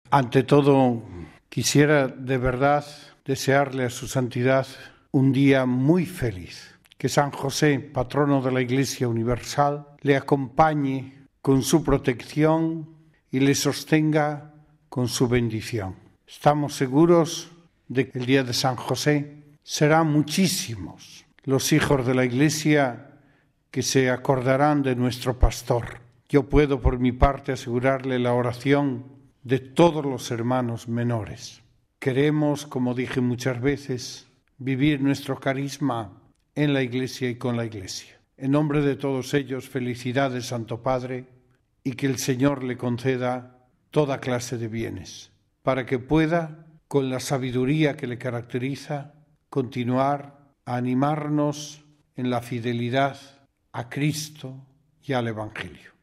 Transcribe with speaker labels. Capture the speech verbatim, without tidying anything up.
Speaker 1: Ante todo, quisiera de verdad desearle a su santidad un día muy feliz. Que San José, patrono de la Iglesia Universal, le acompañe con su protección y le sostenga con su bendición. Estamos seguros de que el día de San José serán muchísimos los hijos de la Iglesia que se acordarán de nuestro pastor. Yo puedo por mi parte asegurarle la oración de todos los hermanos menores. Queremos, como dije muchas veces, vivir nuestro carisma en la Iglesia y con la Iglesia. En nombre de todos ellos, felicidades, Santo Padre, y que el Señor le conceda toda clase de bienes, para que pueda, con la sabiduría que le caracteriza, continuar a animarnos en la fidelidad a Cristo y al Evangelio.